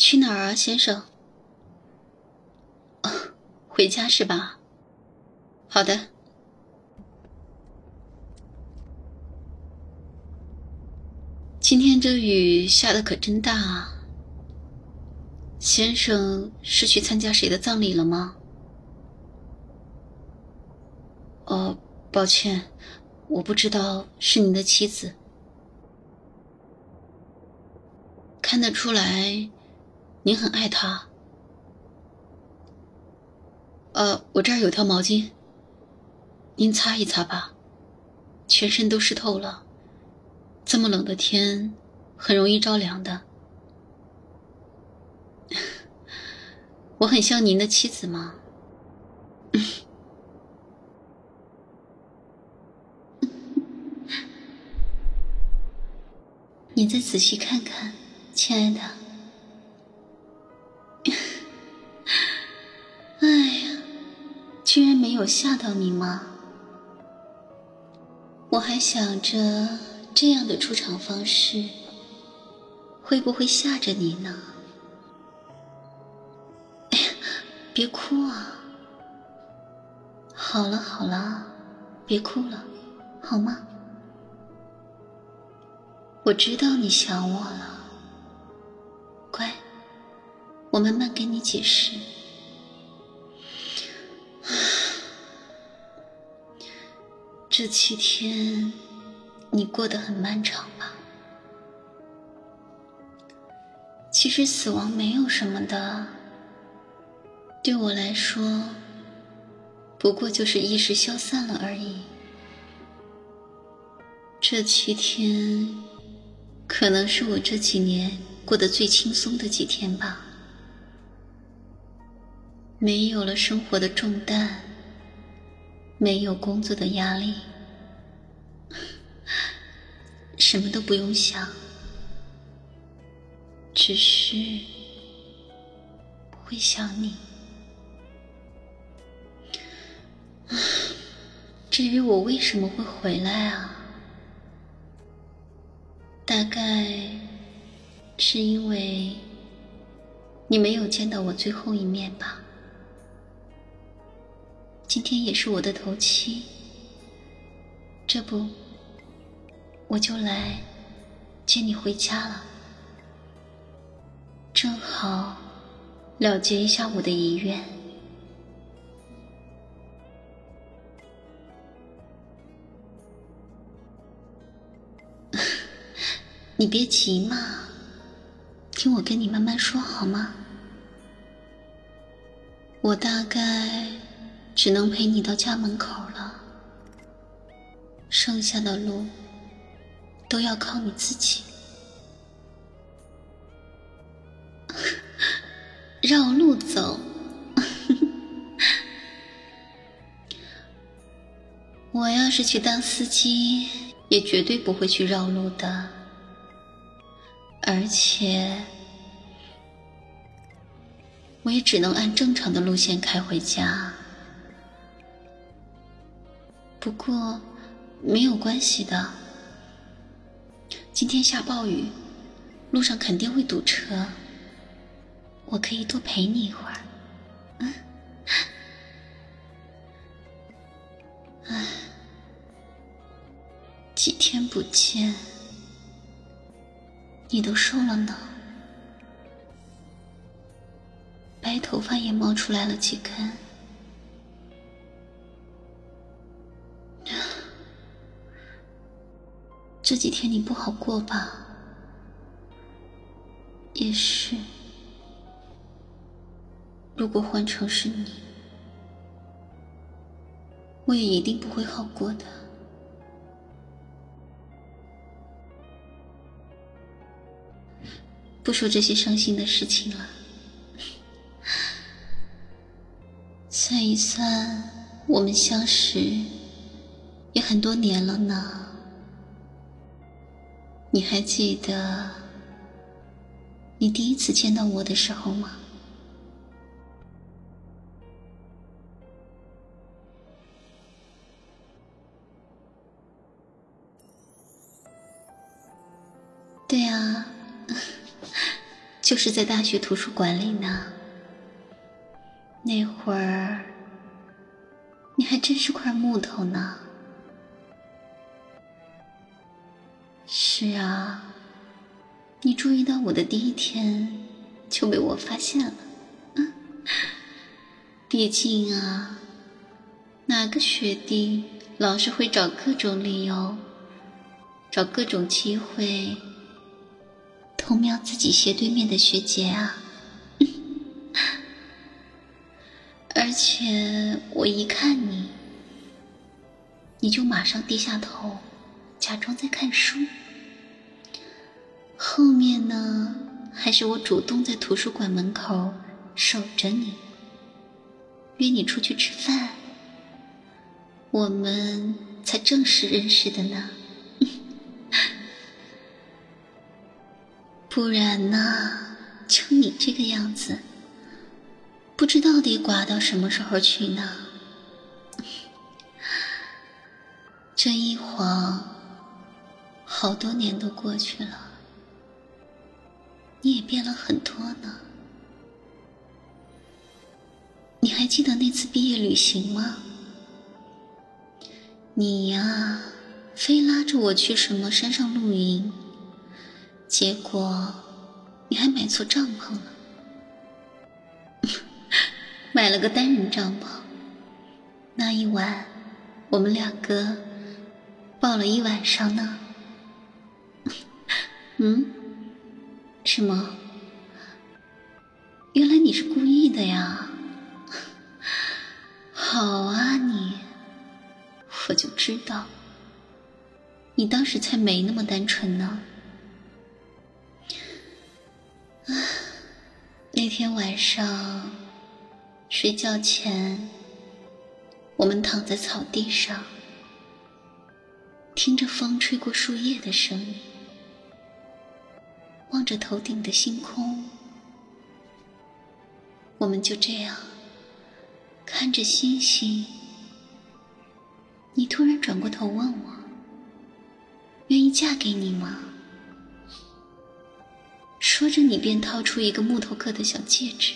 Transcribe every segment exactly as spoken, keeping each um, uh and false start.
去哪儿啊，先生？哦，回家是吧？好的。今天这雨下得可真大啊。先生是去参加谁的葬礼了吗？哦，抱歉，我不知道是您的妻子。看得出来，您很爱她。呃，我这儿有条毛巾，您擦一擦吧，全身都湿透了。这么冷的天，很容易着凉的。我很像您的妻子吗？你再仔细看看，亲爱的。哎呀，居然没有吓到你吗？我还想着这样的出场方式会不会吓着你呢？哎呀，别哭啊！好了好了，别哭了，好吗？我知道你想我了，乖，我慢慢跟你解释。这七天你过得很漫长吧？其实死亡没有什么的，对我来说不过就是意识消散了而已。这七天可能是我这几年过得最轻松的几天吧，没有了生活的重担，没有工作的压力，什么都不用想，只是会想你。至于我为什么会回来啊，大概是因为你没有见到我最后一面吧。今天也是我的头七，这不，我就来接你回家了，正好了结一下我的遗愿。你别急嘛，听我跟你慢慢说好吗？我大概只能陪你到家门口了，剩下的路都要靠你自己。绕路走。我要是去当司机，也绝对不会去绕路的。而且我也只能按正常的路线开回家。不过没有关系的，今天下暴雨，路上肯定会堵车，我可以多陪你一会儿。嗯，唉，几天不见，你都瘦了呢，白头发也冒出来了几根。这几天你不好过吧？也是，如果换成是你，我也一定不会好过的。不说这些伤心的事情了，算一算，我们相识也很多年了呢。你还记得你第一次见到我的时候吗？对啊， 就是在大学图书馆里呢。那会儿你还真是块木头呢。是啊，你注意到我的第一天就被我发现了。嗯，毕竟啊，哪个学弟老是会找各种理由，找各种机会偷瞄自己斜对面的学姐啊。而且我一看你，你就马上低下头，假装在看书。后面呢，还是我主动在图书馆门口守着你，约你出去吃饭，我们才正式认识的呢。不然呢，就你这个样子，不知道得寡到什么时候去呢。这一晃好多年都过去了，你也变了很多呢。你还记得那次毕业旅行吗？你呀，非拉着我去什么山上露营，结果你还买错帐篷了。买了个单人帐篷，那一晚我们两个抱了一晚上呢。嗯？什么？原来你是故意的呀。好啊你，我就知道你当时才没那么单纯呢。那天晚上睡觉前，我们躺在草地上，听着风吹过树叶的声音，望着头顶的星空，我们就这样看着星星。你突然转过头问我，愿意嫁给你吗？说着你便掏出一个木头刻的小戒指。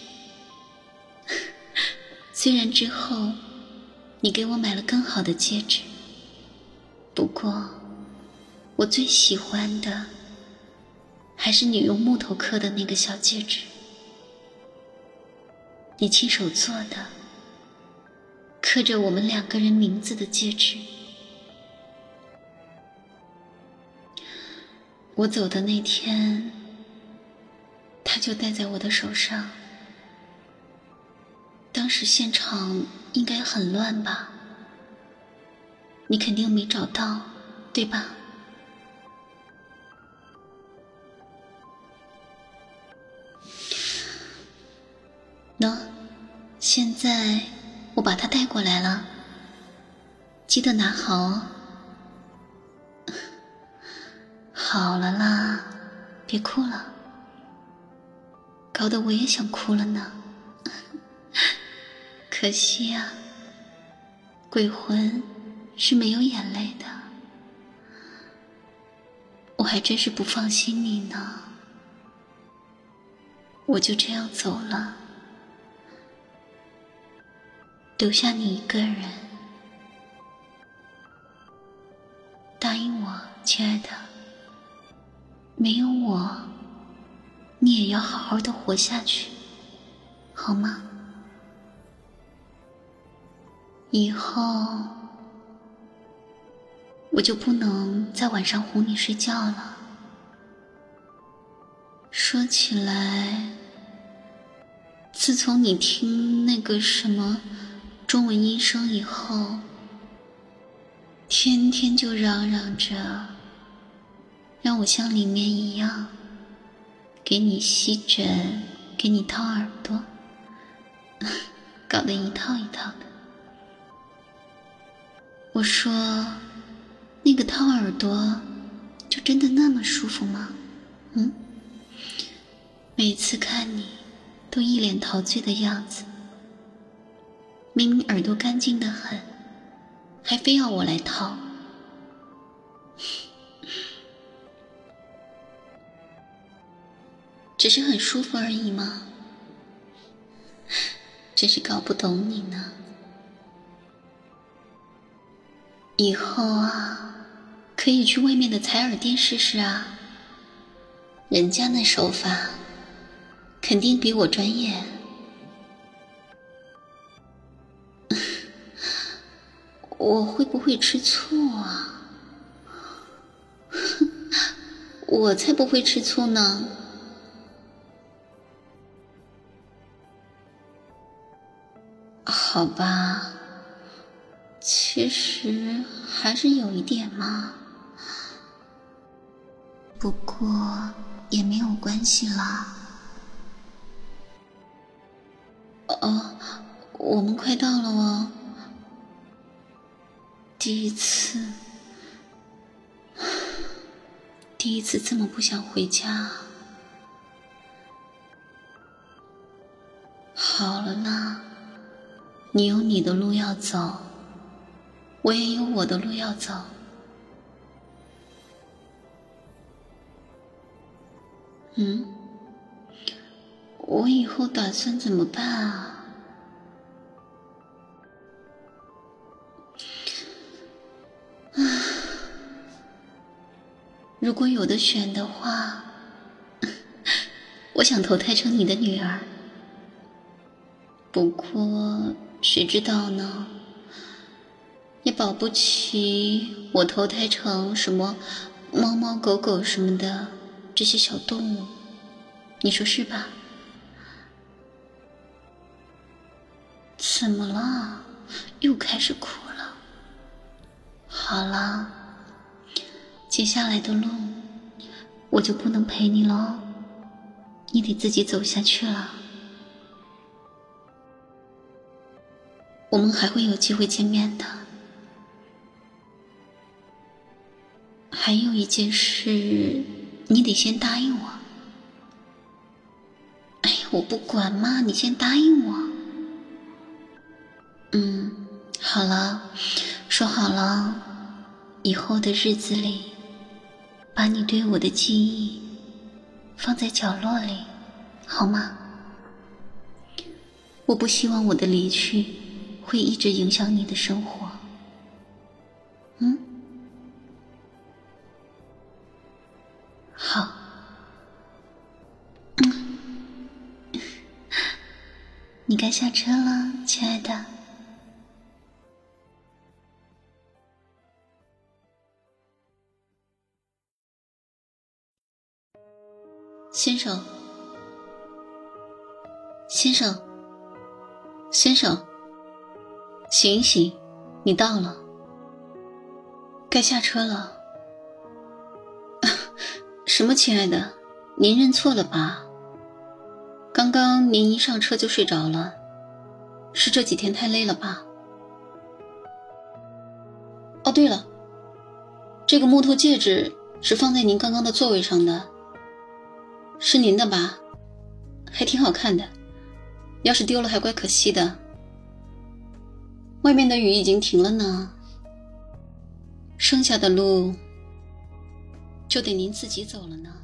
虽然之后你给我买了更好的戒指，不过我最喜欢的还是你用木头刻的那个小戒指，你亲手做的，刻着我们两个人名字的戒指。我走的那天，它就戴在我的手上。当时现场应该很乱吧？你肯定没找到，对吧？喏，现在我把它带过来了，记得拿好哦。好了啦，别哭了，搞得我也想哭了呢。可惜啊，鬼魂是没有眼泪的。我还真是不放心你呢。我就这样走了，留下你一个人。答应我，亲爱的，没有我，你也要好好的活下去，好吗？以后我就不能在晚上哄你睡觉了。说起来，自从你听那个什么中文音声以后，天天就嚷嚷着让我像里面一样给你吸枕，给你掏耳朵，搞得一套一套的。我说，那个掏耳朵就真的那么舒服吗？嗯？每次看你都一脸陶醉的样子，明明耳朵干净得很，还非要我来掏。 只是很舒服而已嘛。真是搞不懂你呢。以后啊，可以去外面的采耳店试试啊，人家那手法肯定比我专业。我会不会吃醋啊？我才不会吃醋呢。好吧，其实还是有一点嘛，不过也没有关系啦。哦，我们快到了哦。第一次，第一次这么不想回家。好了啦，你有你的路要走，我也有我的路要走。嗯，我以后打算怎么办啊？如果有的选的话，我想投胎成你的女儿。不过谁知道呢，也保不齐我投胎成什么猫猫狗狗什么的这些小动物，你说是吧？怎么了？又开始哭了。好了，接下来的路我就不能陪你了，你得自己走下去了。我们还会有机会见面的。还有一件事，你得先答应我。哎呀，我不管嘛，你先答应我。嗯，好了，说好了，以后的日子里，把你对我的记忆放在角落里，好吗？我不希望我的离去会一直影响你的生活。嗯？好。嗯。你该下车了，亲爱的。先生，先生，先生，醒一醒，你到了，该下车了。什么亲爱的，您认错了吧？刚刚您一上车就睡着了，是这几天太累了吧？哦，对了，这个木头戒指是放在您刚刚的座位上的，是您的吧？还挺好看的，要是丢了还怪可惜的。外面的雨已经停了呢，剩下的路就得您自己走了呢。